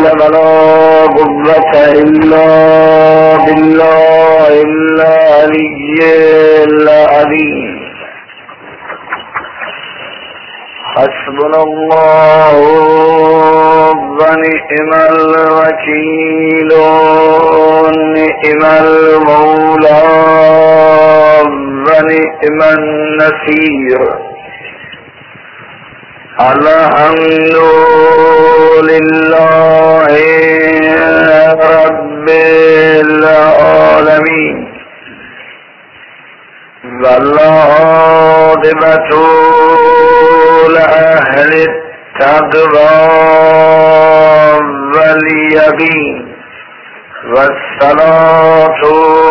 ولا قوة إلا بالله العلي العظيم. حسبنا الله ونعم الوكيل ونعم المولى ونعم النصير. الحمد لله رب العالمين والعاقبة لأهل التقوى واليقين والصلاة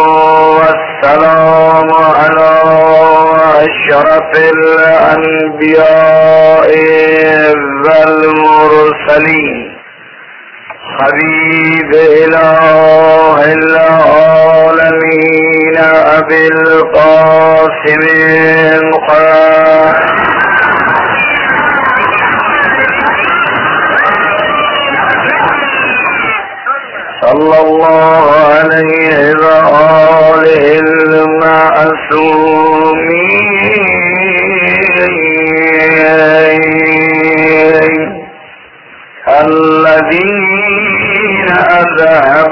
والسلام على أشرف الأنبياء والمرسلين حبيب إله العالمين أبي القاسم صلى الله عليه وآله المعصومين الذين أذهب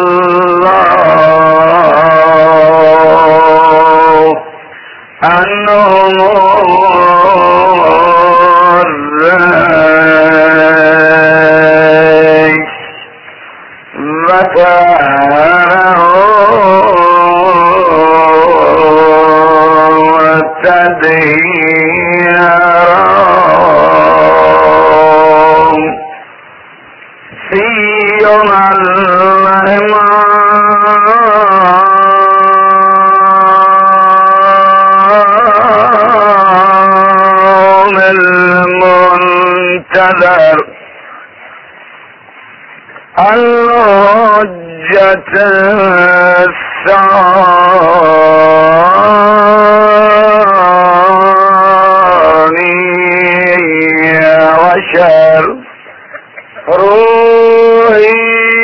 الله عنهم الرجس وكانوا تدهيرا سيما الإمام المنتظر الحجة الثانية عشر روحي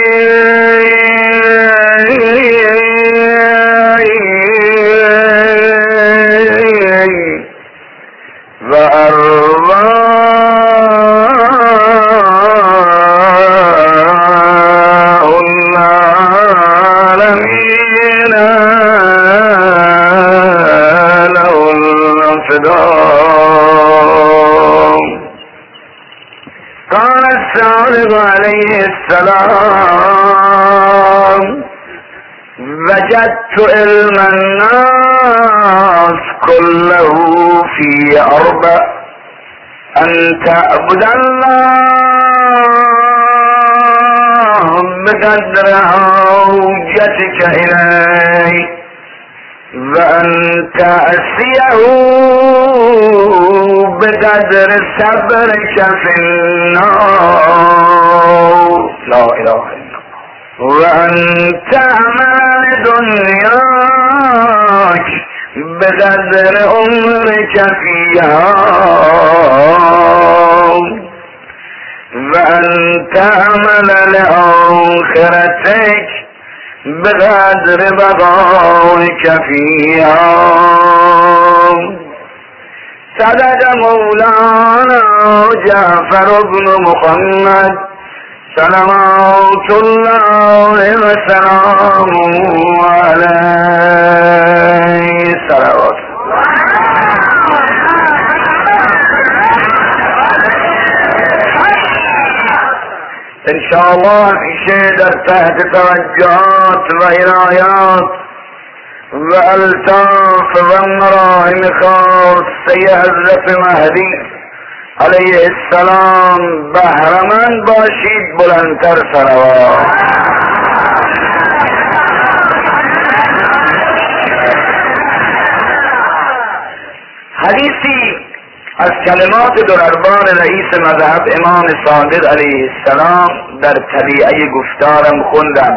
وأرواح العالمين له الفداء. قال الصادق عليه السلام وجدت علم الناس كله في أربع: أن تعبد الله بقدر حوجتك إليه وأن تعصيه بقدر صبرك في النار لا إله إلا الله وأن تعمل دنياك بقدر عمرك فيها وأن تعمل لآخرتك بقدر بقائك فيها. صدق مولانا جعفر بن محمد صلوات الله وسلامه عليه. صلوات انشاءالله پیشه در تحت توجهات و عنایات و الطاف و مراحم خاصه حضرت مهدی علیه السلام بهره‌مند باشید. بلندتر صلوات. حدیثی از کلمات دربار رئیس مذهب امام صادق علیه السلام در طبیعه گفتارم خوندم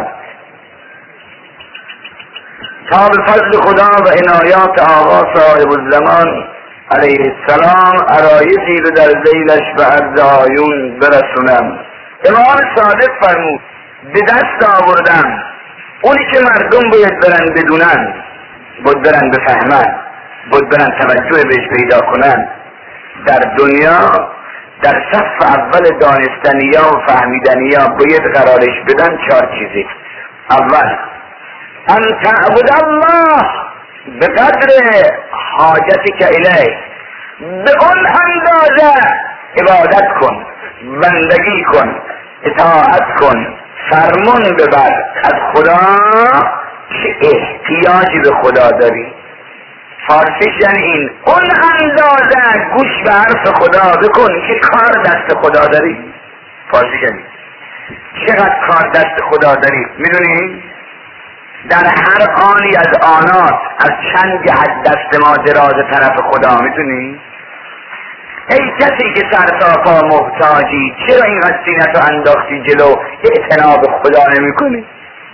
تا به فضل خدا و عنایات آقا صاحب الزمان علیه السلام عرایضی رو در ذیلش به عرض آیون برسونم امام صادق فرمود به دست آوردم اونی که مردم باید برن بدونن، باید برن بفهمن، باید برن توجه بهش پیدا کنن. در دنیا در صف اول دانستنیا و فهمیدنیا باید قرارش بدن 4 چیزی. اول ان تعبد الله به قدر حاجتک الیه، به اون اندازه عبادت کن، بندگی کن، اطاعت کن، فرمان ببر از خدا که احتیاجی به خدا داری. فارسیش یعنی این، اون اندازه گوش به حرف خدا بکن که کار دست خدا داری. فارسیش یعنی چقدر کار دست خدا داری میدونی؟ در هر آنی از آنات از چند جهت دست ما دراز طرف خدا میدونی؟ ای کسی که سر تا پا محتاجی، چرا این سینه‌تو انداختی جلو، اعتنا به خدا نمی کنی؟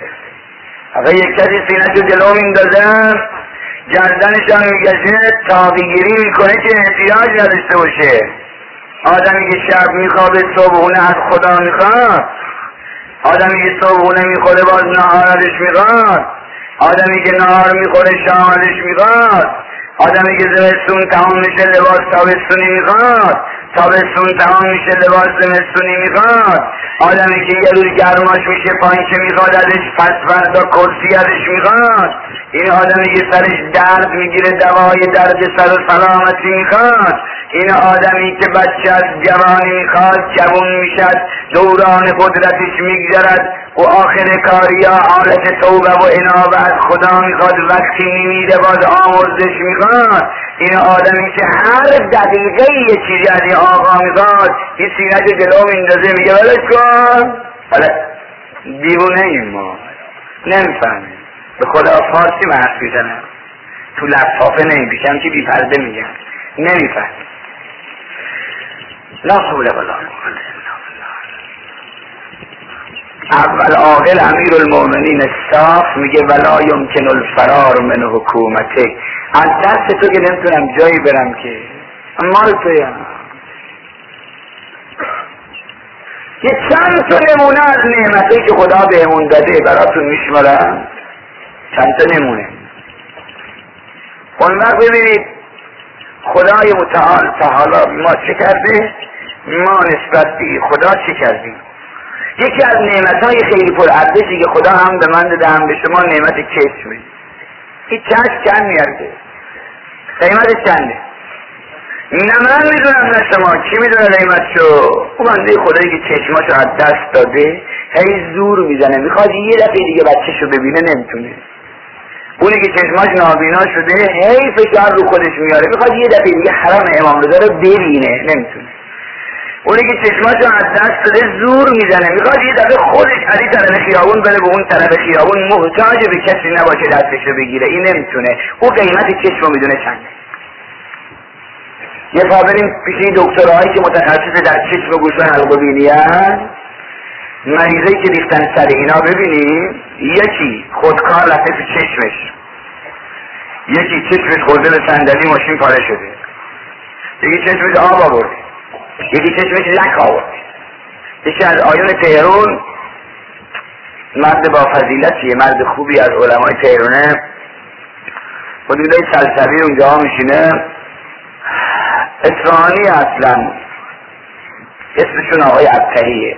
اگه یک کسی سینه‌شو جلو میندازه گردنشان میگشه تابیگیری میکنه که احتیاج نداشته باشه. آدمی که شب میخوابه صبحونه از خدا میخواد، آدمی که صبحونه میخوره باز نهارش میخواد، آدمی که نهار میخوره شامش میخواد، آدمی که زمستون تمام میشه لباس تابستونی میخواد، تابستون تمام میشه لباس زمستونی میخواد، آدمی که یه روز گرماش میشه پایینچه میخواد ازش، پس فردا کرسی ازش میخواد، این آدمی که سرش درد میگیره دوای درد سر و سلامتی میخواد، این آدمی که بچه از جوانی میخواد جوان میشد دوران قدرتش میگذرد و آخر کاریا حالت توبه و انابه از خدا میخواد، وقتی نمیده باز آمرزش میخواد. این آدمی که هر دقیقه یه چیزی از این آقا میخواد، این سینه جو جلو میندازه میگه ولش کن. حالا دیوونه این ما نمیفهمیم، به خدا فارسی من حرف میزنم، تو لفافه نمیبیشم که بی پرده میگم، نمیفهمیم. لا حول ولا قوة. اول عاقل امیر المؤمنین صاف میگه ولا یمکن الفرار من حکومته، از دست تو که نمیتونم جایی برم که مال تویم. یه چند تا نمونه از نعمتی که خدا بهمون داده براتون میشمارم، چند تا نمونه. اون وقت ببینید خدای متعال تعالی ما چه کرده، ما نسبت به خدا چه کردیم. یکی از نعمتهای خیلی پر ارزشی که خدا هم به من داده هم به شما نعمت چشمه. این چشم چند میارده؟ قیمتش چنده؟ نه من میدونم نه شما، کی میدونه قیمتشو؟ اون بنده خدایی که چشماشو از دست داده هی زور میزنه، میخواد یه دفعه دیگه بچهشو ببینه نمیتونه. اونی که چشماش نابینا شده هی فشار رو خودش میاره، میخواد یه دفعه دیگه حرم امام رضا رو ببینه نمیتونه. اونی که چشماشو از دست داده زور میزنه، میخواد یه دفعه خودش از این طرف خیابون بره به اون طرف خیابون، محتاج به کسی نباشه دستشو بگیره، این نمیتونه. او قیمت چشمو میدونه چنده. یه پا بریم پیش این دکترهایی که متخصص در چشم و گوش و حلق و بینی هست، مریضایی که ریختن سر اینا ببینیم، یکی خودکار رفته تو چشمش، یکی چشمش خورده به صندلی ماشین پاره شده، یکی چشمش آب آورده، یکی چشمش لک آورده. یکی از آیون تهران، مرد با فضیلتیه، مرد خوبی از علمای تهرانه، حدودای سلسبی اونجا میشینه، اصفهانی اصلا، اسمشون آقای ابتهیه،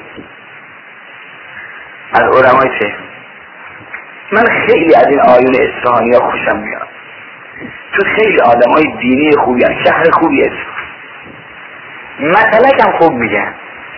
از علمای تهران. من خیلی از این آیون اصفهانی ها خوشم میاد، تو خیلی آدم های دینی خوبی هست، شهر خوبی است، مسئله کم خوب میگن،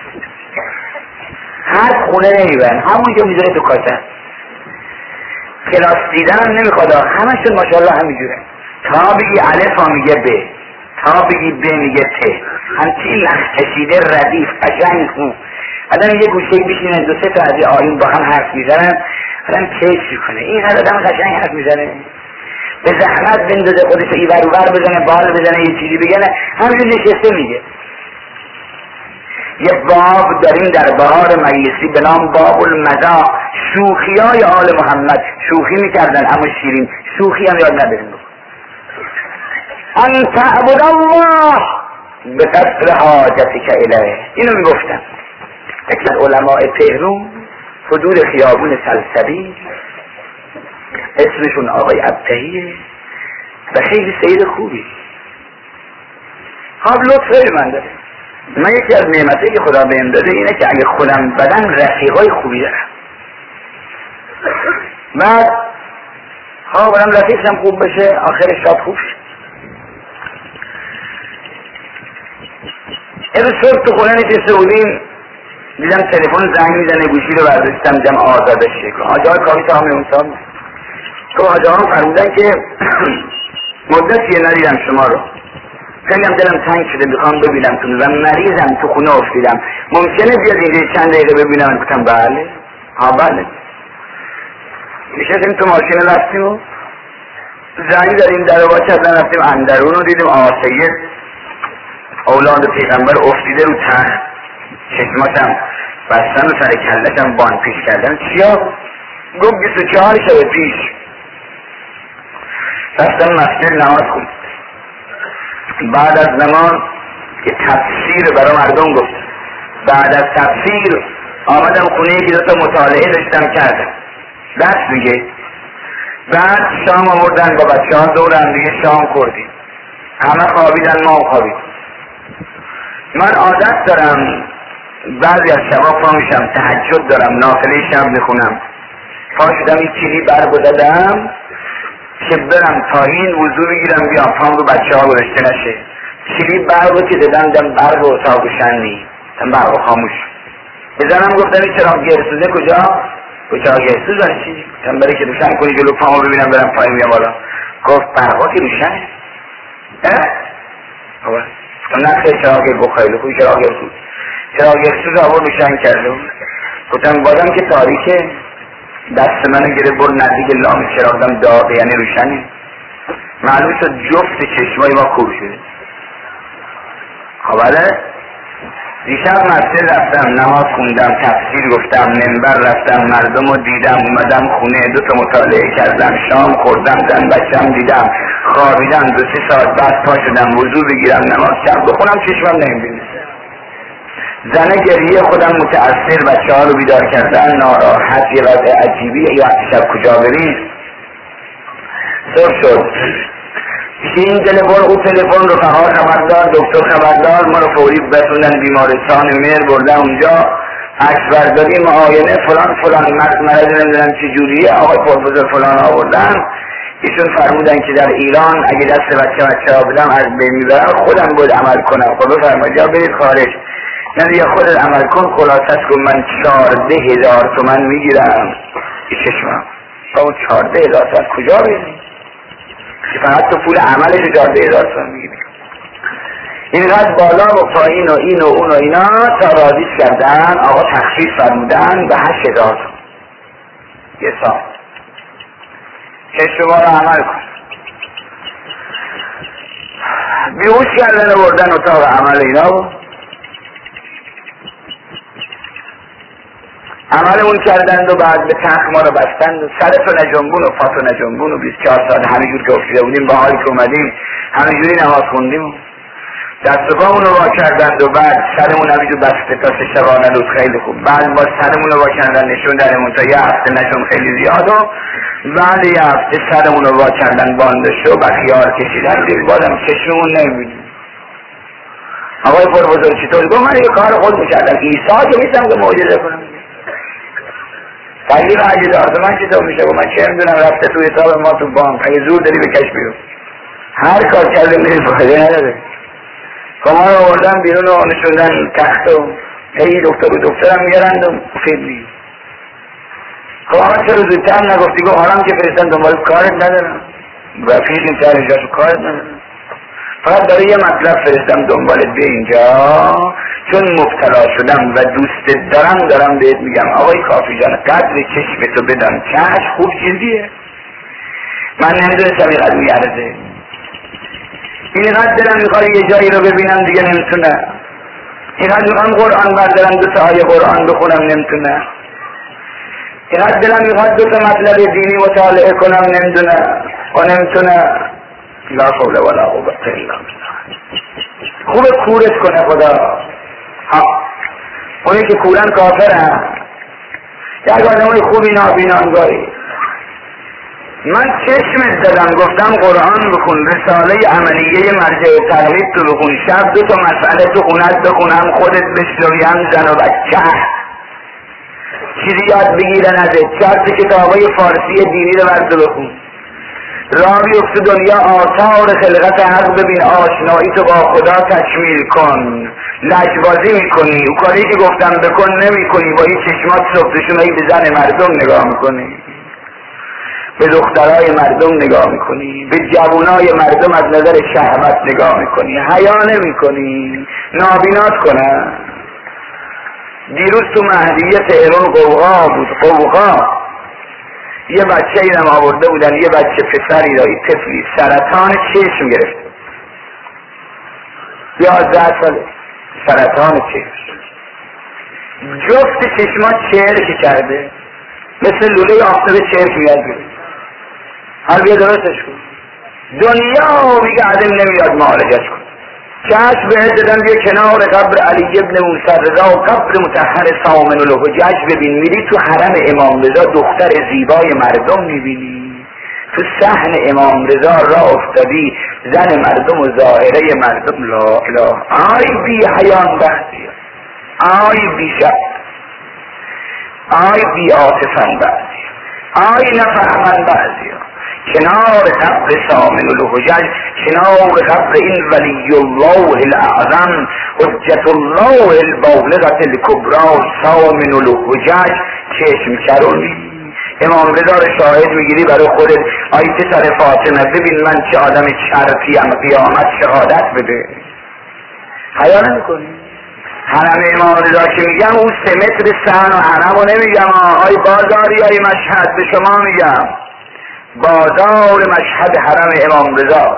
هر خونه نمیبرن، همونجا میذاره تو کاسه، کلاس دیدن هم نمیخواد، همشون ماشاءالله همینجوره، تا بگی الف ها میگه ب، تا بگی ب میگه ت، همچین نخکشیده ردیف قشنگ خوب. آدم یه گوشه بشینن دو سه تا از این آیون با هم حرف میزنن، آدم کیف میکنه. این هر آدم قشنگ حرف میزنه، به زحمت بندازه خودش ایور اوور بزنه، بال بزنه، یه چیزی بگنه، همینجور نشسته میگه. یه باب داریم در بهار مجلسی به نام باب المزاح، شوخی های آل محمد، شوخی میکردن اما شیرین، شوخی هم یاد نداریم. ان تعبد الله به قدر حاجتک الیه، اینو میگفتن. یکی از علماء تهران حدود خیابون سلسبیل، اسمشون آقای ابتهیه و خیلی سید خوبی. خب لطف خیلی من داره. من یکی از نعمتایی که خدا بهم داده اینه که اگه خودم بدن رفیقای خوبی دارم. بعد برم رفیقشم خوب بشه آخرش شاد خوب شد. یه صبح تو خونه نشسته بودیم، دیدم تلفن زنگ میزنه، گوشی رو برداشتم دیدم آزاده شکر حاجی های کافی تا همه اونسان تو حاجی ها فرمودن که مدتیه ندیدم شما رو، خیلی هم دلم تنگ شده میخوام ببینم تو و مریضم تو خونه افتیدم، ممکنه بیاد اینجا چند دقیقه ببینم؟ گفتم بله. بله. نشستیم تو ماشین رفتیم و زنگ داریم در با کردن، رفتیم اندرون رو دیدیم آقا سید اولاد پیغمبر افتیده رو تخت، چشماشم بستن و سر کلشم بان پیش کردن. چیا؟ گفت 24 شب پیش رفتم مسجد نماز خوند. بعد از نماز که تفسیر برای مردم گفت، بعد از تفسیر آمدم خونه یکی دوتا مطالعه داشتم کردم درس میگه. بعد شام آوردن با بچه ها دور هم دیگه شام خوردیم، همه خوابیدن ما خوابیدیم. من عادت دارم بعضی از شبا پا میشم تهجد دارم نافله شب میخونم، پا شدم این کلی برق دادم که برم پایین وضو بگیرم بیام پام رو بچه ها گذاشته نشه. کلی برق که دادم برق اتاق روشن نی، برق خاموش. بزنم گفتم این چراغ گرسوزه کجا؟ چراغ گرسوز داره چی؟ گفتم برای که روشن کنی جلو پامو ببینم برم پایین بیام بالا. گفت برقا که روشنه. گفتم نه خیلی چراغ بخیلی خوبی چراغ گرسوز. چراغ گرسوز آور روشن کرده. گفتم بادم که تاریکه، دست منو گره بر نزدیک لام چراغم داغه یعنی روشنه. معلوم شد جفت چشمای ما خوب شده. خب دیشب مسجد رفتم نماز خوندم، تفسیر گفتم، منبر رفتم، مردم رو دیدم، اومدم خونه دوتا مطالعه کردم، شام خوردم، زن بچم دیدم، خوابیدم 2-3 ساعت بعد پا شدم وضو بگیرم نماز شب بخونم، چشمم نمیبینه. زن گریه خودم متأثر، بچه ها رو بیدار کردن، ناراحت، یه وضع عجیبی، یا شب کجا بریم؟ صبح شد این تلفن او تلفن رو خبردار، دکتر خبردار، ما رو فوری بسوندن بیمارستان مهر بردن اونجا، عکس برداری معاینه فلان مرض نمیدونم چه جوریه، آقای پروفسور فلان آوردن. ایشون فرمودن که در ایران اگه دست بچه ها بدم از بین میبرم، خودم باید عمل کنم. خب بفرمایید یا برید خارج، نه یا خودت عمل کن. خلاصش کن من 14,000 تومن میگیرم این چشمم. با 14,000 تومن کجا بریم؟ فقط تو پول عملش 14,000 تومن میگیریم. اینقدر بالا و پایین و این و اون و اینا تا راضیش کردن، آقا تخفیف فرمودن به 8,000 تومن یه سال. چشم ما رو عمل کن. بیهوش کردن و بردن اتاق عمل اینا و عملمون کردند و بعد به تخت ما رو بستند و سرتو نجنبون و پاتو نجنبون و 24 ساعت همینجور که افتیده بودیم با حالی که اومدیم همینجوری نماز خوندیم و دست و پامون رو وا کردند و بعد سرمون همینجور بسته تا 3 شبانه روز خیلی خوب. بعد با سرمون رو وا کردن نشون درمون تا یه هفته نشون خیلی زیاد و بعد یه هفته سرمون رو وا کردن باندش و بخیار کشیدن دیم بادم چشممون نمیبینیم. آقای پروفسور چطور؟ گفت من یه کار خود میکردم، عیسی که نیستم که معجزه کنم. تغییر 8,000 تومن چطور میشه؟ و من چه میدونم رفته توی حساب ما تو بانک، اگه زور داری بکش بیرون. هر کار کردیم نیست فایده نداره. ما رو آوردن بیرون و نشوندن تخت و هی دکترم میگرند و مفید نیست. خب آقا چرا زودتر نگفتی؟ گفت آرام که فرستن دنبال کارت ندارم، رفیق این تر اینجا تو کارت ندارم، فقط برای یه مطلب فرستم دنبالت بیا اینجا، چون مبتلا شدم و دوست دارم بهت میگم آقای کافی جان قدر چشمتو بدان، چشم خوب چیزیه. من نمیدونستم اینقدر میارزه، اینقدر دلم میخواد یه جایی رو ببینم دیگه نمیتونه، اینقدر میخوام قرآن بردارم 2 تا آیه قرآن بخونم نمیتونه، اینقدر دلم میخواد 2 تا مطلب دینی مطالعه کنم نمیتونه. لا حول ولا قوة الا بالله. خوب کورت کنه خدا. اونی که کورن کافرن. یک آدمای خوبی نابینانگاهی. من چشمت زدم گفتم قرآن بخون، رساله عملیه مرجع تقلید تو بخون، شب 2 تا مسئله تو خونت بخونم، خودت بشنوی، هم زن و بچه چیزی یاد بگیرن ازت. 4 تا کتابای فارسی دینی رو برد بخون، راه بیفت دنیا، آثار خلقت حق ببین، آشنایی تو با خدا تکمیل کن. لجبازی میکنی، او کاری که گفتم بکن نمی کنی، با این چشمات صبحشونایی به زن مردم نگاه میکنی، به دخترای مردم نگاه میکنی، به جوانای مردم از نظر شهوت نگاه میکنی، حیا نمیکنی، نابینات کنن. دیروز تو مهدیه تهران قوقا بود، قوقا. یه بچه اینم آورده بودن، یه بچه پسری دایی، طفلی سرطان چشم گرفت، 11 ساله، سرطان چشم، جفت چشمات چرک کرده، مثل لوله آفتاب چرک میاد. حال بیا درستش کن. دنیا میگه عدم نمیاد معالجش کن. چشم بهت دادن بیا کنار قبر علی ابن موسی رضا و قبر مطهر سامن الحجج ببین. میری تو حرم امام رضا دختر زیبای مردم میبینی، تو صحن امام رضا را افتادی زن مردم و ظاهره مردم. لا اله. آی بی حیان بحثی، آی بی شب، آی بی عاطفن بعضی، آی نفهمن بعضی. کنار قبر سامن الحجج، کنار قبر این ولی الله الاعظم حجت الله البالغة الکبری سامن الحجج چشم کرونی. امام رضا رو شاهد میگیری برای خودت. آی پسر فاطمه ببین من چه آدم شرفیم، قیامت شهادت بده. حیا نمیکنی؟ حرم امام رضا که میگم اون 3 متر صحن و حرم رو نمیگم، آی بازاری آی مشهد به شما میگم، بازار مشهد حرم امام رضا،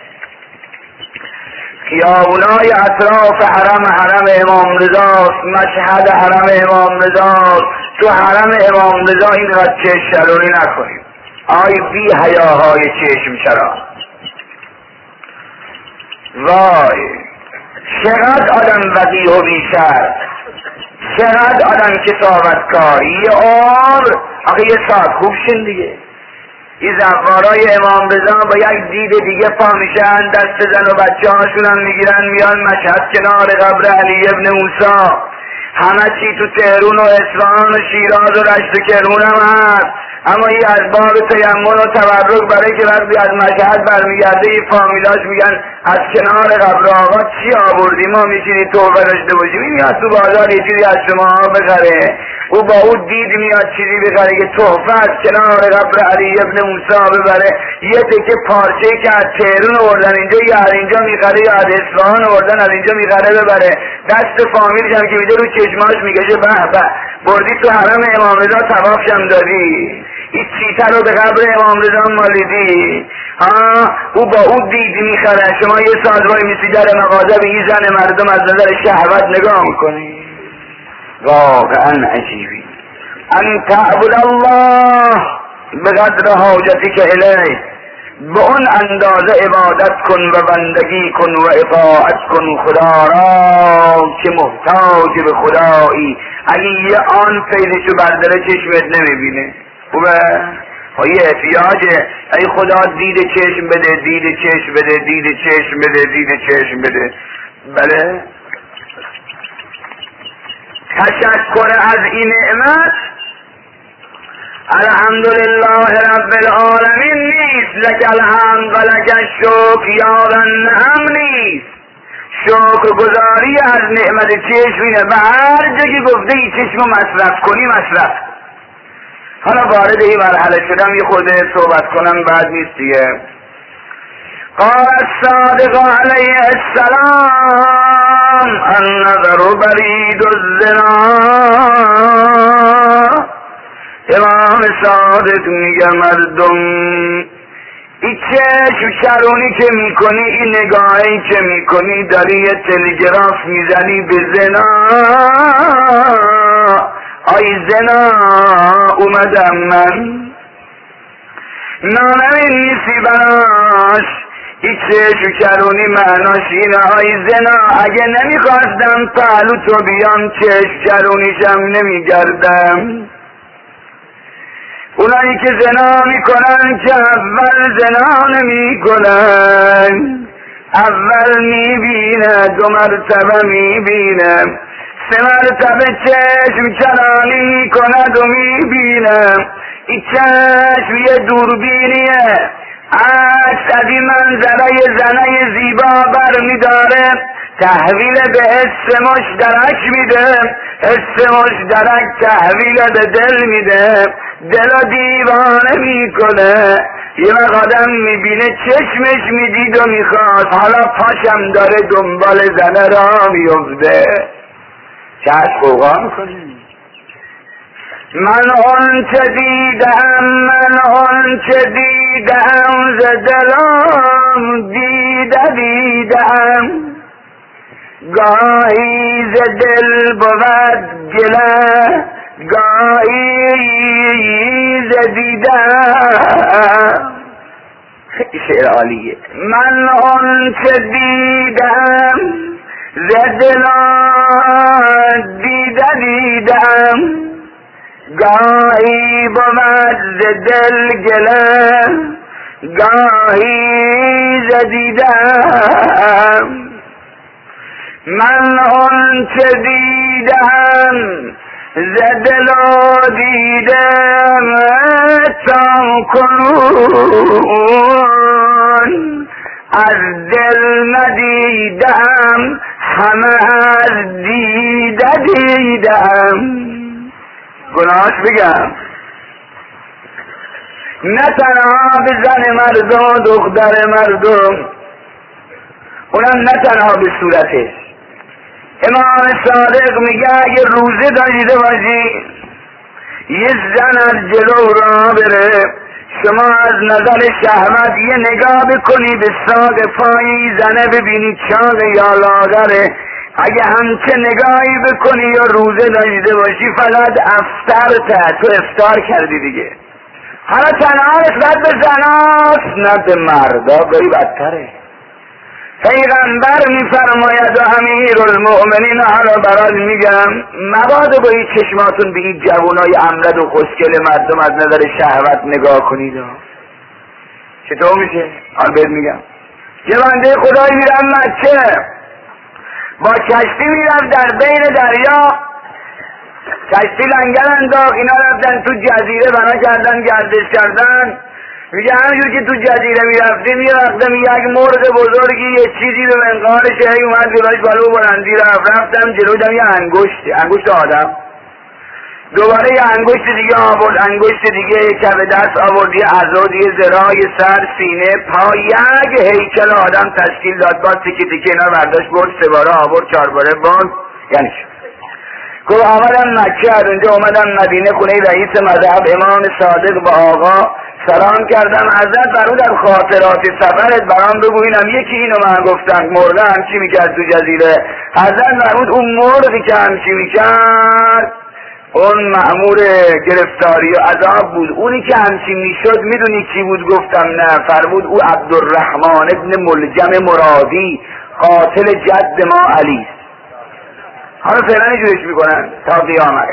خیابونای اطراف حرم امام رضا، مشهد حرم امام رضا. تو حرم امام رضا اینقدر چشم شرونی نکنیم. آی بی حیاهای چشم چرا. وای چقدر آدم وقیح و بیشتر، چقدر آدم کساوتکار. یه عمر آخه یه ساعت خوب شن دیگه. این زوارای امام رضا با یک دید دیگه پا میشن، دست زن و بچه هاشون هم میگیرن میان مشهد کنار قبر علی ابن موسی. همه چی تو تهرون و اصفهان و شیراز و رشت و کرمان هم هست، اما این از باب تیمم و تبرک برای که وقتی از مشهد برمیگرده این فامیلاش میگن از کنار قبر آقا چی آوردی، ما میشینی توبه داشته باشیم. این میاد تو بازار یه چیزی از شما بخره، او با او دید میاد چیزی بخره که تحفه از کنار قبر علی ابن موسی ببره. یه تکه پارچه که از تهرون آوردن اینجا یا از اینجا میخره یا از اصفهان آوردن از اینجا میخره ببره. دست فامیلش هم که میده رو چشماش میگشه به به بردی تو حرم امام رضا طوافشم دادی، این چیته رو به قبر امام رضا مالیدی. او با او دید میخره، شما یه ساعت وای میسی در مغازه به این زن مردم از نظر شهوت نگاه میکنی. واقعا عجیبی. ان تعبد الله بقدر حاجتی که الیه، به اون اندازه عبادت کن و بندگی کن و اطاعت کن خدا را که محتاج به خدایی. اگه یه آن پیدشو برداره چشمت نمیبینه. خوبه؟ یه احتیاجه. ای خدا دید چشم بده، دید چشم بده، دید چشم بده، دید چشم بده. بله؟ تشکر از این نعمت الحمدلله رب العالمین نیست، لک الحمد و لک الشکر یادن نعم نیست. شکر گزاری از نعمت چشم اینه، به هر جا که گفته ای چشم مصرف کنی مصرف. حالا وارد این مرحله شدم یه خورده صحبت کنم بعد نیست دیگه. قال الصادق علیه السلام النظر برید الزنا. امام صادق میگه مردم این چشم شرونی که میکنی، این نگاهی که میکنی، داری یه تلگراف میزنی به زنا. آی زنا اومدم من، نانمی نیستی براش، این چشم کرونی معناش اینه های زنا، اگه نمیخواستم پهلو تو بیام چشم کرونیشم نمیگردم. اونایی که زنا میکنن که اول زنا نمیکنن، اول میبینه، 2 مرتبه میبینه، 3 مرتبه چشم چرانی میکند و میبینه. این چشم یه دوربینیه، عکس از این منظره زنه زیبا بر میداره، تحویل به حس مشترک میده، حس مشترک تحویل به دل میده، دل دیوانه میکنه. یه وقت آدم میبینه چشمش میدید و میخواد، حالا پاشم داره دنبال زنه را میفته، چشم قوقا میکنه. من اون چه دیدم، من اون چه دیدم، ز دلم دیدم، گاهی ز دل بود گله، گاهی ز دیدم. خیلی شعر عالیه. من اون چه دیدم، ز دلم دیدم، گاهی بود ز دل گله، گاهی ز دیدم. من اون چه دیدم، ز دل دیدم تا کنون، از دل ندیدم، همه از دیدم. گناهش بگم، نه تنها به زن مردم و دختر مردم، اونم نه تنها به صورتش. امام صادق میگه اگه روزه داشته باشی، یه زن از جلو را بره، شما از نظر شهوت یه نگاه بکنی به ساق پایی زنه ببینی چاق یا لاغره، اگه همچه نگاهی بکنی یا روزه داشته باشی فقط افطرت، تو افطار کردی دیگه. حالا تنها نسبت به زناست، نه به مردا، گاهی بدتره. پیغمبر میفرماید و امیرالمؤمنین، حالا برات میگم مبادا با این چشماتون به این جوانای امرد و خوشگل مردم از نظر شهوت نگاه کنید. چطور میشه؟ حالا بهت میگم. یه بنده خدایی میرم مکه، با کشتی میرم در بین دریا، کشتی لنگر انداخت، اینا رفتن تو جزیره بنا کردن، گردش کردن. میگه همینجور که تو جزیره میرفتیم یه وقتم یک مرغ بزرگی یه چیزی به منقارش هی اومد جلوش بالا و بلندی رفتم جلو دیدم یه انگشت آدم، دوباره یه انگشت دیگه آورد، انگشت دیگه، کف دست آورد، یه عضو دیگه، ذراع، سر، سینه، پا، یک هیکل آدم تشکیل داد. باز تیکه اینا برداشت برد، 3 باره آورد، 4 باره باز، یعنی شد. گفت آمدم مکه، از اونجا اومدم مدینه خونه رئیس مذهب امام صادق با آقا سلام کردم، حضرت فرمود از خاطرات سفرت برام بگو. اینم یکی اینو من گفتم، مرغ همچی میکرد تو جزیره. حضرت فرمود اون مرغی که همچی میکرد اون مأمور گرفتاری و عذاب بود، اونی که همچی میشد میدونی کی بود؟ گفتم نه. فرمود او عبدالرحمن ابن ملجم مرادی، قاتل جد ما علی. حالا فعلا اینجورش میکنن تا قیامت.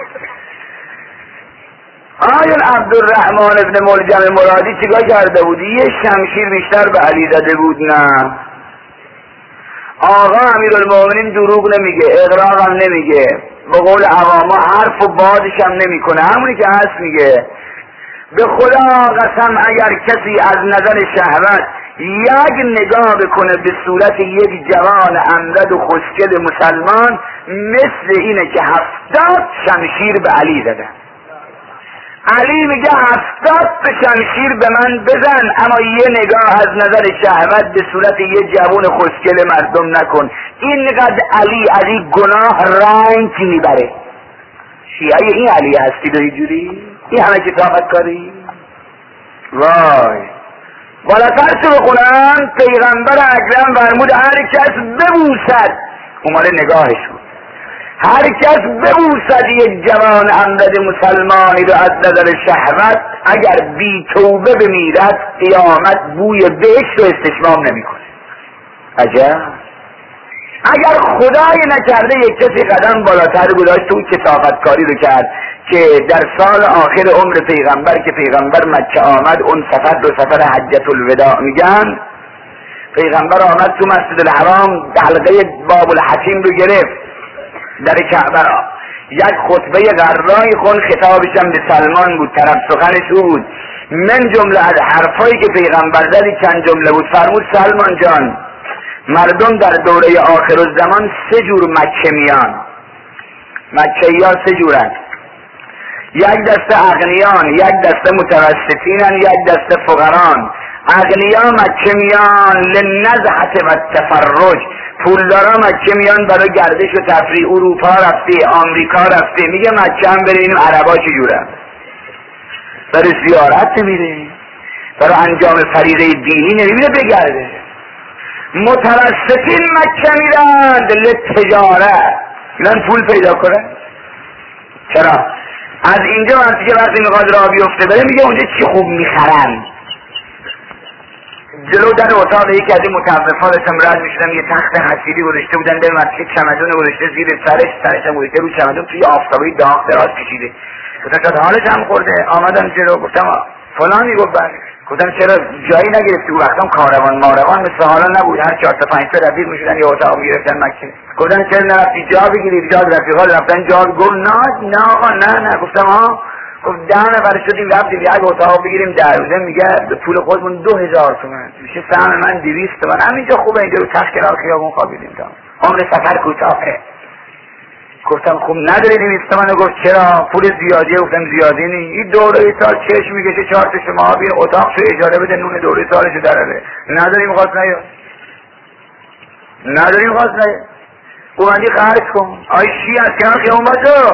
آیون عبدالرحمن ابن ملجم مرادی چیکار کرده بود؟ یه شمشیر بیشتر به علی زده بود؟ نه. آقا امیرالمومنین دروغ نمیگه، اغراق هم نمیگه، به قول عواما حرف و بادش هم نمیکنه، همونی که هست میگه. به خدا قسم اگر کسی از نظر شهوت یک نگاه بکنه به صورت یک جوان امرد و خوشگل مسلمان، مثل اینه که 70 شمشیر به علی زدن. علی میگه 70 شمشیر به من بزن، اما یه نگاه از نظر شهوت به صورت یه جوان خوشگل مردم نکن. اینقدر علی از این گناه رنج میبره. شیعه این علی هستید و اینجوری؟ این همه کتابت کاری؟ وای بالاتر چه بخونم؟ پیغمبر اکرم فرمود هر کس ببوسد، اون مال نگاهش بود، هر کس ببوسد یک جوان امرد مسلمانی رو از نظر شهوت، اگر بی توبه بمیرد قیامت بوی بهشت رو استشمام نمیکنه. عجب. اگر خدای نکرده یک کسی قدم بالاتر گذاشت تو کثافتکاری رو کرد که در سال آخر عمر پیغمبر که پیغمبر مکه آمد، اون سفر رو سفر حجت الوداع میگن، پیغمبر آمد تو مسجد الحرام حلقه باب الحکیم رو گرفت در کعبه را، یک خطبه غرایی خون، خطابش هم به سلمان بود، طرف سخنش او بود. من جمله از حرفایی که پیغمبر زدی چند جمله بود، فرمود سلمان جان مردم در دوره آخر الزمان 3 جور مکه میان. مکه ها 3 جورن، یک دسته اغنیان، یک دسته متوسطینن، یک دسته فقران. اغنیا مکه میان للنزهة و التفرج، پولدارا مکه میان برای گردش و تفریح، اروپا رفته، آمریکا رفته، میگه مکه هم بریم عربا چجورن؟ برای زیارت نمیره، برای انجام فریضه دینی نمیره بگرده. متوسطین مکه میرند للتجارت، میرن پول پیدا کنه. چرا؟ از اینجا وقتی که وقتی میخواد راه بیفته بره میگه اونجا چی خوب میخرن. جلو در اتاق یکی از این متوفا داشتم رد میشدم، یه تخت حصیری گذاشته بودن در مسجد، چمدون گذاشته زیر سرش هم گذاشته رو چمدون، توی آفتابی داغ دراز کشیده. گفتم شاید حالش هم خورده. آمدم جلو گفتم فلانی، گفت بله. گفتم چرا جایی نگرفتی؟ او وقتم کاروان ماروان مثل حالا نبود، هر 4 تا 5 تا رفیق میشدن یه اتاق میگرفتن مکه. گفتم چرا نرفتی جا بگیری؟ جا رفیقا رفتن جا. گفت نه آقا نه. گفتم ها. گفت 10 نفر شدیم رفتیم یک اتاق بگیریم در روزه، میگه به پول خودمون 2000 تومان میشه، سهم من 200 تومان. همینجا خوبه، اینجا رو تخت کنار خیابون خوابیدیم تا عمر سفر کوتاهه. گفتم خوب نداری 200 تومان؟ گفت چرا؟ پول زیادیه. گفتم زیادی نی، این دوره سال چشم میکشه 4 تا شما بین اتاقشو اجاره بده، نون دوره سالشو دراره. نداریم خواست نیاد، نداریم خواست نیاد. اومدی خرج کن. آی شیعه از کنار خیابون باشو.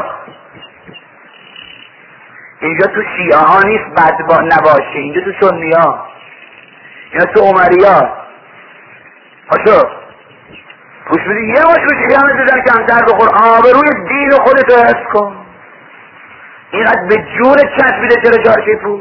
اینجا تو شیعه ها نیست بد نباشه، اینجا تو سنی ها، اینا تو عمری ها. پاشو گوش بدی، یه باش گوش خیامت بزن کمتر بخور، آبروی دین خودتو حفظ کن. اینقدر به جون چسبیده چرا چارچه پول؟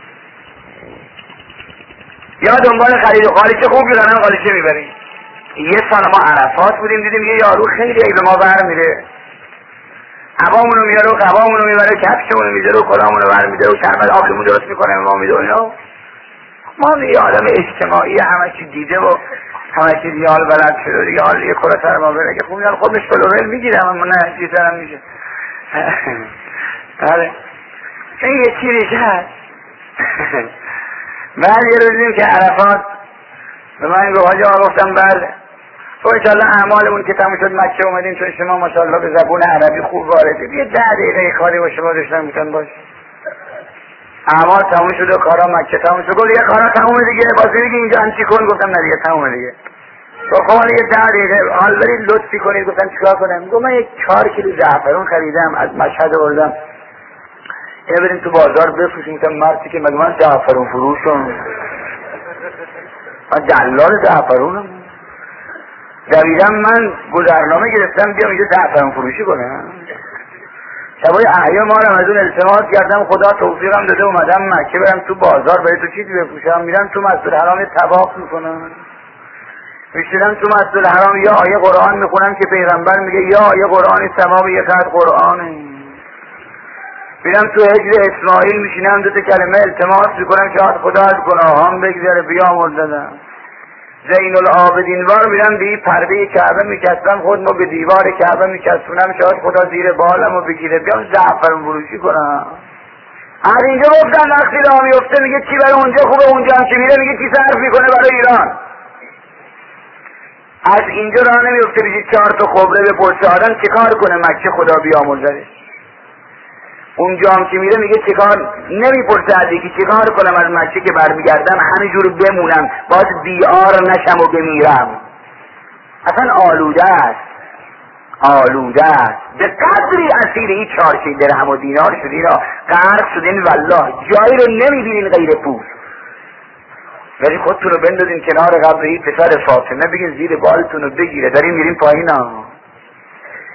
یا دنبال خرید و قالیچه خوب بیرانم قالیچه میبریم. یه سال ما عرفات بودیم دیدیم یه یارو خیلی به ما بر میره، هوامونو میاره و قوامونو میبره، کفشمونو میذاره و کلاهمونو برمیداره و شربت آخیمون درست میکنه ما میده و اینا. ما یه آدم اجتماعی همه چی دیده و همه چی ریال بلد شده دیگه، حال یه کره تر ما بره که خوب میاد خودش کلورل میگیره، اما نه چیزتر هم میشه. بله این یه چیزی هست. بعد یه روزیم که عرفات به من گفت حاجی آقا، گفتم بله. و انشالله اعمالمون که تموم شد مکه اومدیم، چون شما ماشاءالله به زبون عربی خوب واردید، یه 10 دقیقه کاری با شما داشتم میتونم باشه. اعمال تموم شد و کارا مکه تموم شد. گفت دیگه کارا تمومه دیگه، بازی دیگه اینجا انچی کن. گفتم نه دیگه تمومه دیگه. گفت خب دیگه 10 دقیقه حال برید لطفی کنید. گفتم چیکار کنم؟ گفت من یک 4 کیلو زعفران خریدم از مشهد آوردم، اینو بریم تو بازار بفروشیم. گفتم مردی که مگه من زعفران فروشم؟ من دلال زعفرانم. دویدم من گذرنامه گرفتم بیام اینجا زعفران فروشی کنم. شبای احیا ما رو از اون التماس کردم، خدا توفیقم داده اومدم مکه برم تو بازار برای تو چیزی بفروشم. میرم تو مسجد الحرام طواف میکنم، میشینم تو مسجد الحرام یا آیه قرآن میخونم که پیغمبر میگه یا آیه قرآنی ثواب یک خط قرآنه. میرم تو حجر اسماعیل میشینم 2 کلمه التماس میکنم شاید خدا از گناهام بگذره بیامرزدم. زین العابدین وار میرم به این پرده کعبه میکسبم، خود ما به دیوار کعبه میکسبونم شاید خدا زیر بالمو بگیره بیام زعفران فروشی کنم. از اینجا گفتن وقتی راه میفته میگه چی برای اونجا خوبه، اونجا هم که میره میگه چی صرف میکنه برای ایران. از اینجا راه نمیفته بشید 4 تا خبره بپرسه آدم چه کار کنه مکه خدا بیامرزدش. اونجا هم که میره میگه چیکار، نمیپرسه از یکی چیکار کنم از مکه که برمیگردم همینجور بمونم باز بیار نشم و بمیرم. اصلا آلوده است، آلوده است. به قدری اسیر این 4 درهم و دینار شدین غرق شدین والله جایی رو نمیبینین غیر پول. ولی خودتون رو بندازین کنار قبر این پسر فاطمه بگین زیر بالتون رو بگیره داریم میریم پایین ها.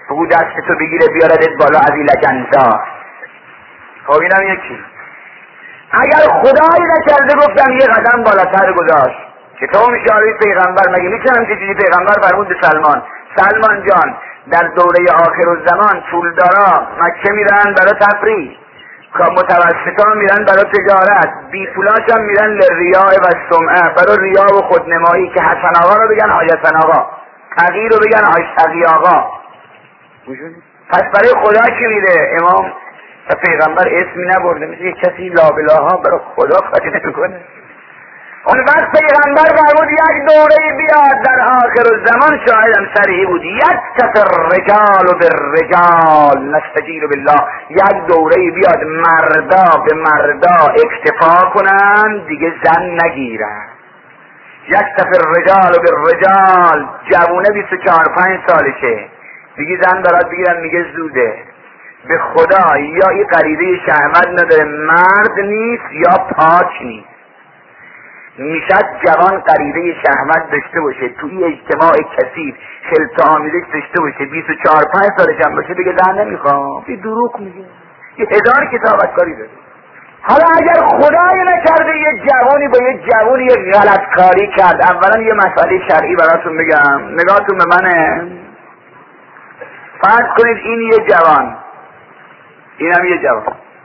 بگو دستتو بگیره بیاردت بالا از این لجنزار. خب اینم یکی. اگر خدایی نکرده گفتم یه قدم بالاتر گذاشت که تو میشاری پیغمبر، مگه میتونم که چیزی پیغمبر فرمود به سلمان جان در دوره آخر الزمان پولدارا مکه میرن برای تفریح، متوسطا میرن برای تجارت، بی پولاش هم میرن لریاء و سمعه، برای ریا و خودنمایی که حسن آقا رو بگن حاج حسن آقا، تقی رو بگن حاج تقی آقا. پس برای خدا که میره امام و پیغمبر اسمی نبرده، مثل یک کسی لابلاها برای خدا خواهی نمیکنه. اون وقت پیغمبر فرمود یک دوره بیاد در آخر الزمان، شاهدم سریعی بود، یکتف الرجال بالرجال نستجیر بالله، یک دوره بیاد مردا به مردا اکتفا کنن دیگه زن نگیرن. یکتف الرجال بالرجال، جوونه 24-25 سالشه دیگه زن برات بگیرن میگه زوده. به خدا یا این غریزه شهوت نداره، مرد نیست یا پاک نیست. میشد جوان غریزه شهوت داشته باشه، توی اجتماع کثیر خلط آمیزش داشته باشه، 24-25 سالش هم باشه بگه زن نمیخوام، یه دروغ میگه، یه 1000 کتابت کاری داره. حالا اگر خدای نکرده یه جوانی با یه جوانی یه غلط کاری کرد، اولا یه مسئله شرعی براتون بگم، نگاهتون به منه. فرض کنید این یه جوان، اینم یه جوان،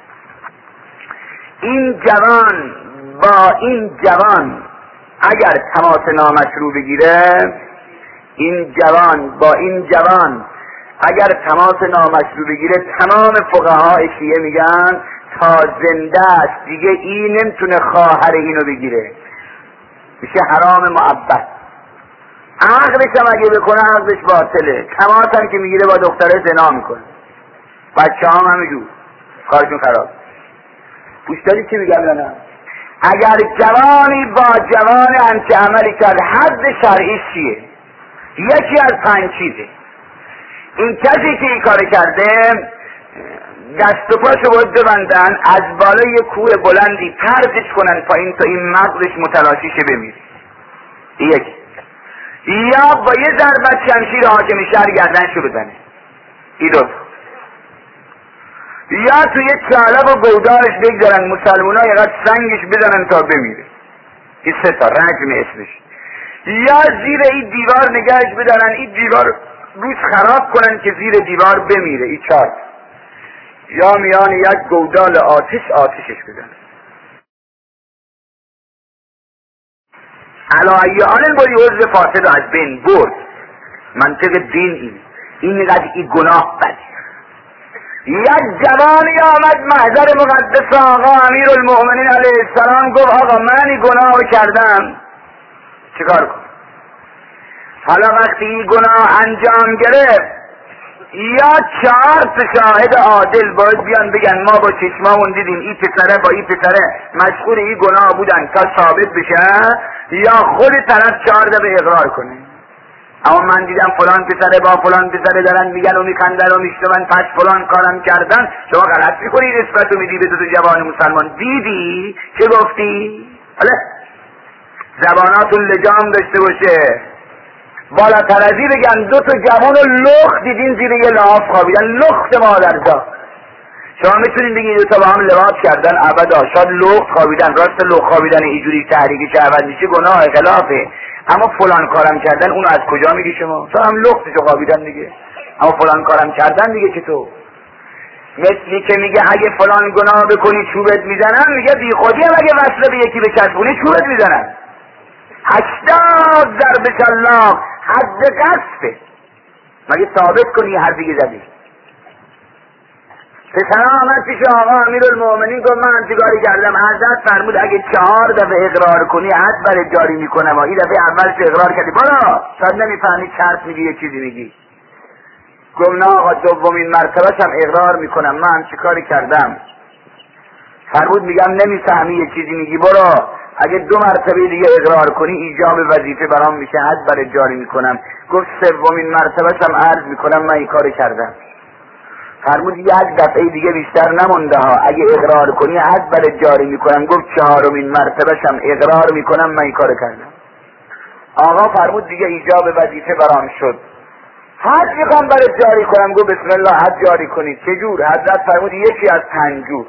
این جوان با این جوان اگر تماس نامشروع بگیره، این جوان با این جوان اگر تماس نامشروع بگیره، تمام فقهای شیعه میگن تا زنده است دیگه این نمیتونه خواهر اینو بگیره، میشه حرام معبد. عقلش هم اگه بکنه عقلش باطله، تماس هم که میگیره با دختره زنا میکنه. بچه هم همینجور کارشون خراب. گوش داری چی میگم یا نه؟ اگر جوانی با جوان همچه عملی کرد، حد شرعی چیه؟ یکی از 5 چیزه. این کسی که این کار کرده دست و پاشو باید ببندن، از بالای کوه بلندی پرتش کنن پایین تا این مغزش متلاشی شه بمیره. یکی. یا با یه ضربت شمشیر حاکم شهر گردنشو بزنه. این دو. یا توی چالب و گودارش بگذارن مسلمان ها یقدر سنگش بزنن تا بمیره. این 3 تا رجم اسمش. یا زیر این دیوار نگهش بدارن، این دیوار روش خراب کنن که زیر دیوار بمیره. این 4. یا میان یک گودال آتشش بدن. علایه آن باری عضو فاسد از بین برد. منطق دین اینقدر این گناه بده. یک جوانی آمد محضر مقدس آقا امیر المؤمنین علیه السلام، گفت آقا من این گناه کردم، چیکار کنم؟ حالا وقتی این گناه انجام گرفت، یا 4 شاهد عادل باید بیان بگن ما با چشمامون دیدیم این پسره با این پسره مشغول این گناه بودن تا ثابت بشه، یا خود طرف 4 دفعه اقرار کنه. اما من دیدم فلان پسره با فلان پسره دارن میگن و میخندن و میشتمن، پس فلان کارم کردن. شما غلط میکنی نسبت رو میدی به 2 جوان مسلمان. دیدی چه گفتی؟ حالا زباناتون لجام داشته باشه، بالاتر از این بگن 2 جوان رو لخت دیدین زیر یه لحاف خوابیدن، لخت مادرزاد. شما میتونین بگید 2 با هم لواط کردن ابدا، شاید لخت خوابیدن، راست لخت خوابیدن اینجوری تحریک شهوت میشه گناه خلافه، اما فلان کارم کردن اونو از کجا میگی شما؟ تو هم لختشو خوابیدن دیگه، اما فلان کارم کردن دیگه چطور؟ مثلی که میگه اگه فلان گناه بکنی چوبت میزنن، میگه بی خودی هم اگه وصله به یکی بچسبونی چوبت میزنن. 80 ضرب شلاق حد قصفه، مگه ثابت کنی هر دیگه زدی. پسر آمد پیش آقا امیر المؤمنین گفت من چیکاری کردم؟ حضرت فرمود اگه 4 دفعه اقرار کنی حد برات جاری میکنم. این دفعه اولش اقرار کردی برو، شاید نمیفهمی چرت میگی یه چیزی میگی. گفت نه آقا 2مین مرتبهش هم اقرار میکنم من چیکاری کردم. فرمود میگم نمیفهمی یه چیزی میگی برو، اگه 2 مرتبه دیگه اقرار کنی ایجاب وظیفه برام میشه، حد برات جاری میکنم. گفت 3مین مرتبهش هم عرض میکنم من این کارو کردم. فرمود 1 دفعه دیگه بیشتر نمونده ها، اگه اقرار کنی حد برات جاری میکنم. گفت 4مین مرتبهش هم اقرار میکنم من این کارو کردم. آقا فرمود دیگه ایجاب وظیفه برام شد. حد میخوام برای جاری کنم. گو بسم الله حد جاری کنید. چجور؟ حضرت فرمود یکی از 5 جور.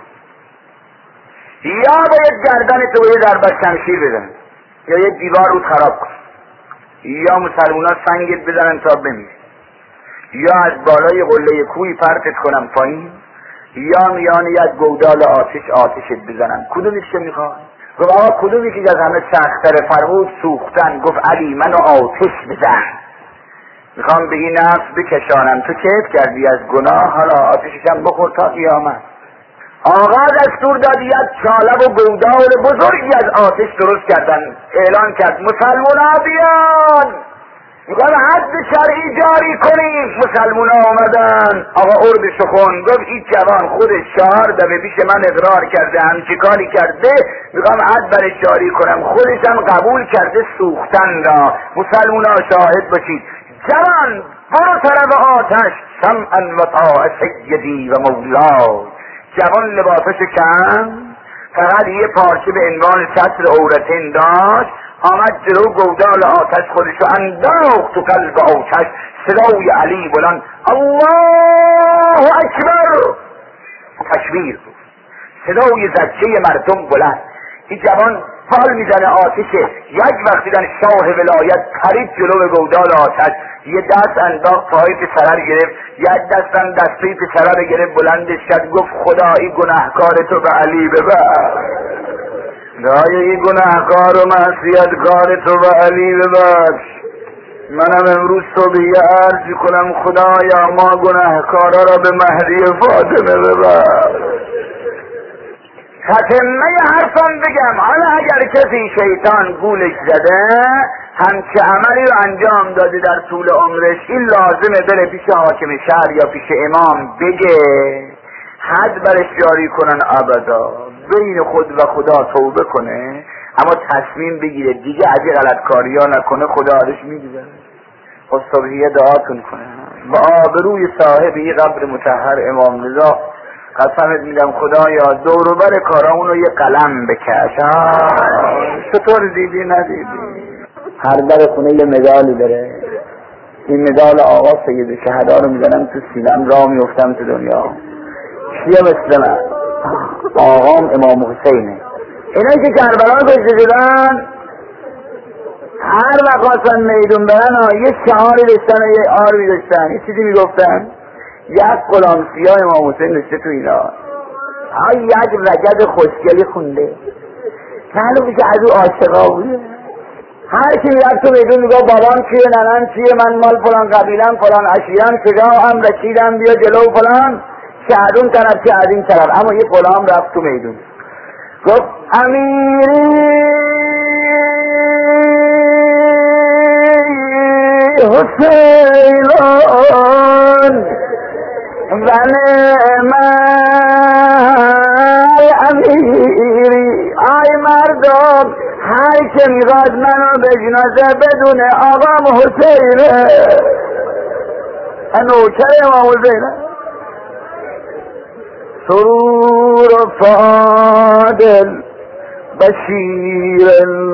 یا باید گردن تو باید در بر شمشیر بزن، یا یک دیوار رو خراب کن، یا مسلمونا سنگت بزنن تا بمیری، یا از بالای قله کوهی پرتت کنم پایین، یا میان یک گودال آتشت بزنم. کدومیش که میخواد؟ گفت آقا کدومی که از همه سخت‌تره؟ فرمود سوختن. گفت علی منو آتش بزن، میخوام به این نفس بکشانم. تو کیف کردی از گناه، حالا آتششم بخور تا قیامت. آقا دستور داد یک چالب و گودال بزرگی از آتش درست کردن. اعلان کرد مسلمونا بیان، میخوام حد شرعی جاری کنیم. مسلمونا آمدن. آقا عربشو خون. گفت این جوان خودش 4 دفعه پیش من اقرار کرده، همچی کاری کرده، میخوام حد برش جاری کنم. خودشم قبول کرده سوختن را. مسلمونا شاهد باشید. جوان برو طرف آتش. سمعا و طاعة سیدی و مولا. جوان لباسش کم، فقط یه پارچه به عنوان ستر عورتین داشت. آمد جلو گودال آتش خودشو انداخت تو قلب آتش. صدای علی بلند الله اکبر، تکبیر. صدای زجه مردم بلند. این جوان پال میزنه آتشه. یک وقت دیدن شاه ولایت پرید جلو گودال آتش، یه دست انداخت پای پسره گرفت، یک دستم دسته پسره گرفت بلندش کرد. گفت خدایی گناهکار تو به علی ببر، خدایی گناهکار و معصیتکار تو به علی ببخش. منم امروز صبحیه عرض کنم خدایا ما گناهکارا را به مهدی فاطمه ببر. ختمه حرفم بگم، حالا اگر کسی شیطان گولش زده همچه عملی رو انجام داده در طول عمرش، این لازمه بره پیش حاکم شهر یا پیش امام بگه حد برش جاری کنن ابدا، بین خود و خدا توبه کنه، اما تصمیم بگیره دیگه از این غلطکاری ها نکنه. خدا ازش میگذره. خب صبحیه دعاتون کنه با آبروی صاحب این قبر مطهر امام رضا. قسمت میدم خدایا دوروبر کارامون رو یه قلم بکش. چطور دیدی ندیدی؟ هر در خونه یه مدالی داره. این مدال آقا سید شهدا رو میزنم تو سینم، راه میفتم تو دنیا. کیه مثل من؟ آقام امام حسینه. اینایی که کربلا کشته شدن هر وقت میدون برن یه شعاری داشتن و یه آرمی داشتن، یه چیزی میگفتن. یک غلام سیاه امام حسین نشته تو اینا، یک رجب خوشگلی خونده، معلوم که از او عاشقا بوده. هر کی میرد تو میدون میگه بابام کیه، ننم کیه، من مال فلان قبیلم، فلان عشیرم، شجاعم، رشیدم، بیا جلو فلان، شهدون طرف که از این طرف. اما یه غلام رفت تو میدون گفت امیری حسینان ونعم امیری. آی مردم هر که میخواد منو بشناسه بدونه آقام حسینه، نوکر امام حسینه. سرور و فاضل بشیر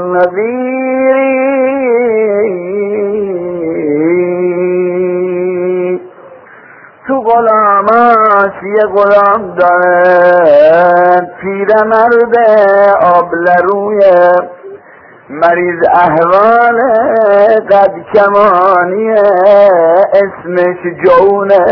النذیری. تو غلاماش یه غلام داره، پیرمرد آبلرویه، مریض احوال قد کمانیه، اسمش جونه.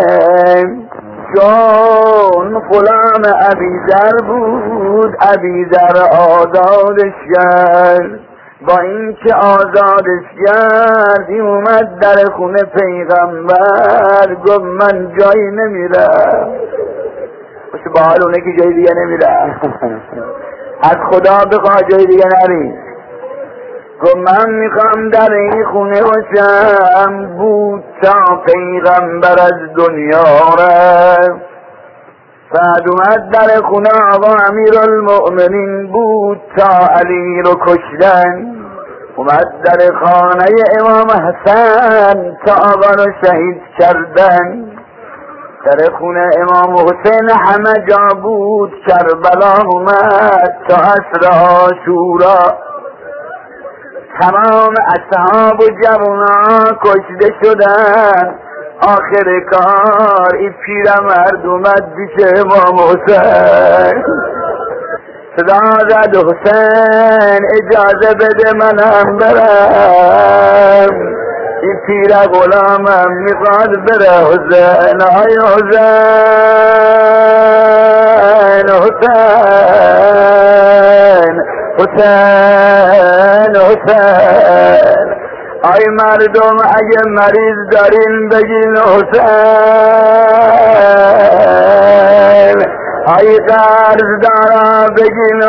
چون غلام ابیذر بود، ابیذر آزادش کرد. با اینکه آزادش کردی اومد در خونه پیغمبر، گفت من جایی نمیرم. باشه با حال اونه که جایی دیگه نمیرم از خدا بخواه جایی دیگه نری. گفت من میخوام در این خونه باشم. بود تا پیغمبر از دنیا رفت، بعد اومد در خونه آقا امیرالمؤمنین. بود تا علی رو کشتن. اومد در خانه امام حسن تا آقا رو شهید کردن. در خونه امام حسین همه جا بود. کربلا اومد تا عصر عاشورا. تمام اصحاب و جوانان کشته شدن. آخر کار این پیرمرد اومد پیش امام حسین، صدا زد حسین اجازه بده منم برم، این پیر غلامم میخواد بره حسین. آی حسین حسین حسین حسین، آی مردم اگه مریض دارین بگین حسین، آی قرض دارا بگین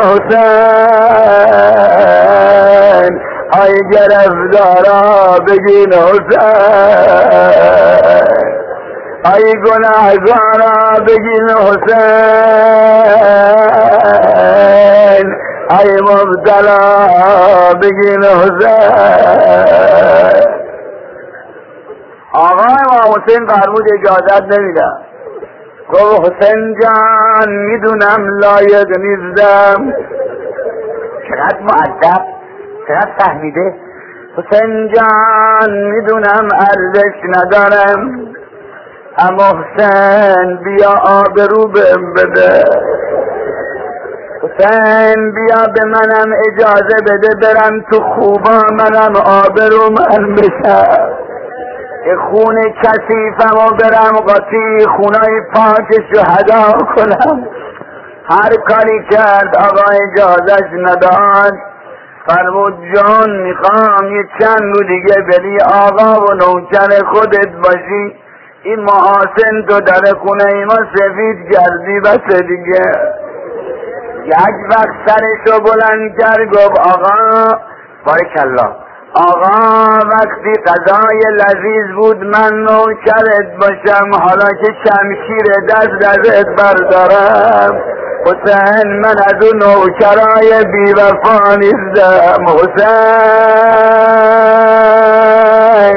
حسین، آی گرفتارا بگین حسین، آی گناهگارا بگین حسین، آی مبتلا بگین حسین. آقا امام حسین فرمود اجازت نمیدم. گفت حسین جان میدونم لایق نیستم. چقدر مؤدب، چقدر فهمیده. حسین جان میدونم ارزش ندارم، اما حسین بیا آبرو بهم بده. حسین بیا به منم اجازه بده برم تو خوبا، منم آبرو من بشم، خون کثیفم و برم قاطی خونای پاک شهدا کنم. هر کاری کرد آقا اجازش نداد. فرمود جان میخوام یه چند رو دیگه بری آقا و نوکر خودت باشی، این محاسن تو در خونه ما سفید کردی بس دیگه. یک وقت سرشو بلند کرد گفت آقا بارکالله، آقا وقتی غذای لذیذ بود من نوکرت باشم، حالا که شمشیر دستت بردارم. حسین من از اون نوکرای بی وفا نیستم. حسین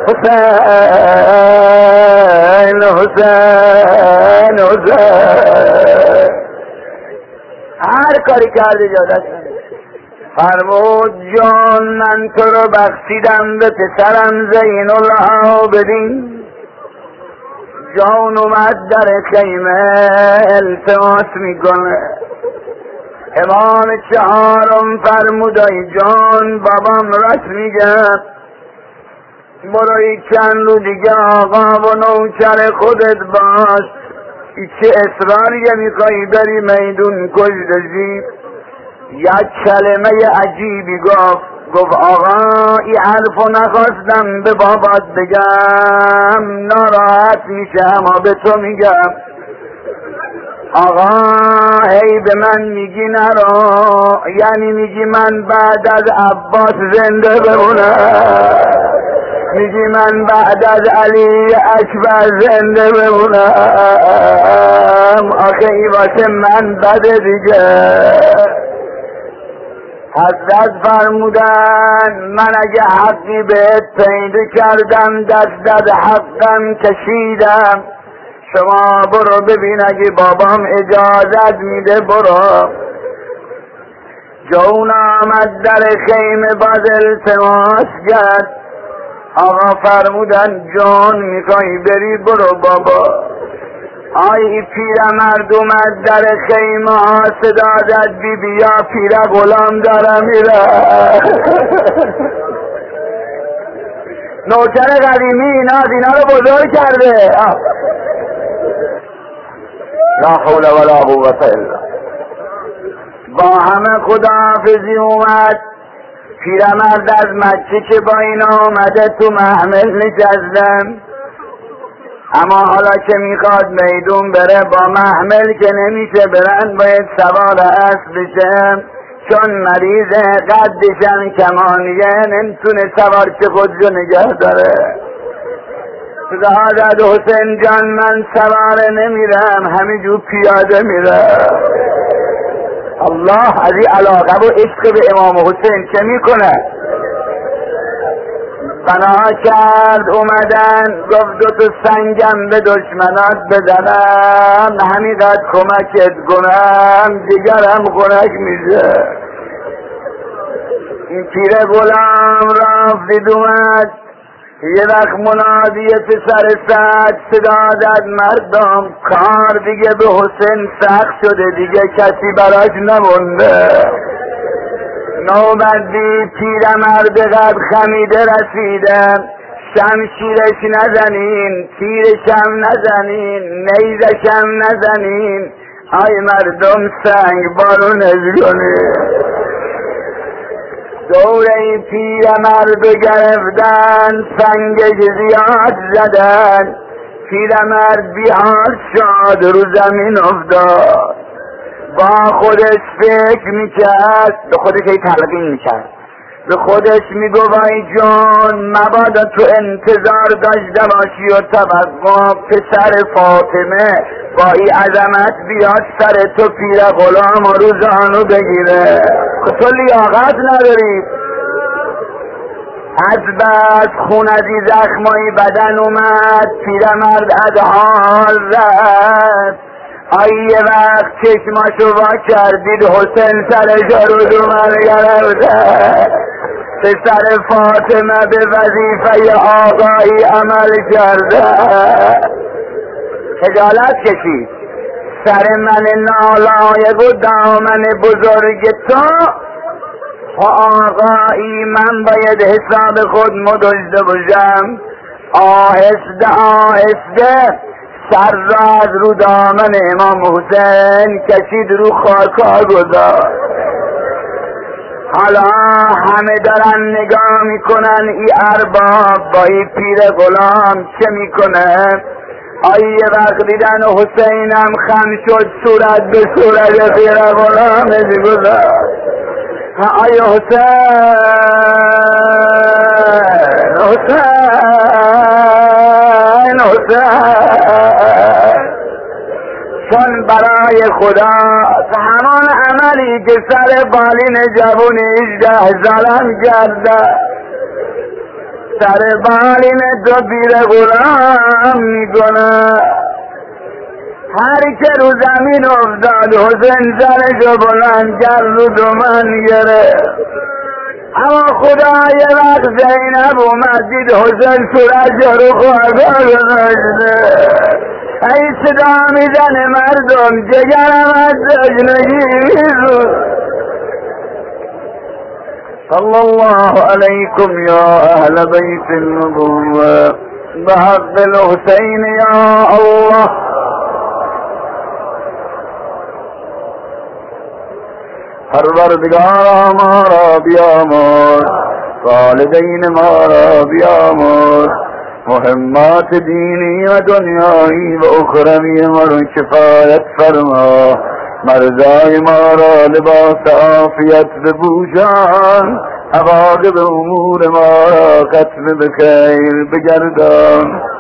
حسین حسین حسین، هر کاری کرده جادت. فرمود جان من تو رو بخشیدم به پسرم زین العابدین. جان اومد در خیمه التماس میکنه. امام چهارم فرمود ای جان بابام راست میگه، برو چند رو دیگه آقا و نوکر خودت باش، چه اصراریه میخوایی بری میدون کشدشی. یک کلمه عجیبی گفت آقا این حرفو نخواستم به بابات بگم، ناراحت میشه اما به تو میگم. آقا هی به من میگی نرو، یعنی میگی من بعد از عباس زنده بمونم، میگی من بعد از علی اکبر زنده بمونم، آخه ای واسه من بده دیگه. حضرت فرمودن من اگه حقی بهت پیدا کردم دست حقم کشیدم، شما برو ببین اگه بابام اجازت میده برو. جون آمد در خیمه باز التماس کرد. آقا فرمودن جان میخوای بری برو بابا. آی پیرمرد اومد در خیمه ها صدا زد بی بیا پیر غلام دارم میره. نوکر قدیمی اینا رو بزرگ کرده. لا حول ولا قوة الا با همه خداحافظی اومد. پیرمرد از مکه که با اینا اومده تو محمل نشستم، اما حالا که میخواد میدون بره با محمل که نمیشه برن، باید سوار اسب بشه چون مریضه، قدشم کمانیه نمیتونه سوار که خودشو نگه داره. زد حسین جان من سوار نمیرم، همینجور پیاده میرم. الله از این علاقه و عشق به امام حسین چه میکنه؟ بنا کرد اومدن گفت دو تا سنگم به دشمنات بزنم، همینقدر کمکت کنم دیگرم خنک میشه. این پیر غلام رفت اومد یه وقت منادی پسر سعد صدا داد مردم کار دیگه به حسین سخت شده، دیگه کسی براش نمونده. نوبتی پیرمرد قد خمیده رسیده، شمشیرش نزنین، تیرشم نزنین، نیزشم نزنین، ای مردم سنگ بارونش کنین. دوره پیرمرد گرفتن، سنگش زیاد زدن، پیرمرد بیحال شد رو زمین افتاد. با خودش فکر میکرد، به خودش تلقین میکرد، به خودش میگو وای جان مبادا تو انتظار داشته باشی و توقع پسر فاطمه با این عظمت بیاد سر تو پیر غلام و رو زانو بگیره، تو لیاقت نداری. از بس خون از این زخمای بدن اومد، پیرمرد از حال رفت. یه وقت چشماشو وا کردید حسین سرش رو دومن گرفته، پسر فاطمه به وظیفه آقایی عمل کرده. خجالت کشید سر من نالایق و دامن بزرگ تو، آقایی من باید حساب خود مداشته باشم. آهسته آهسته سر را از رو دامن امام حسین کشید، رو خاکا گذاشت. حالا همه دارن نگاه میکنن ای ارباب با ای پیر غلام چه میکنه. یه وقت دیدن حسینم خم شد، صورت به صورت پیر غلامش گذاشت. آی حسین حسین حسین، چون برای خدا همان عملی که سر بالین جوون 18 سالم کرده، سر بالین دو پیر غلام میکنه. هر که رو زمین افتاد حسین سرشو بلند کرد، رو دومن گرفت. اما خدا یه وقت زینب اومد دید حسین صورتشو رو خواهد گذاشته، ای صدا میزنه مردم جگرم از تشنگی میزون. صلی الله علیکم یا اهل بیت النبوة بحق الحسین یا الله. پروردگارا ما را بیامرز، والدین ما را بیامرز، مهمات دینی و دنیایی و اخروی ما را کفایت فرما. مرزای ما را لباس عافیت بپوشان، عواقب امور ما را ختم بخیر بگردان.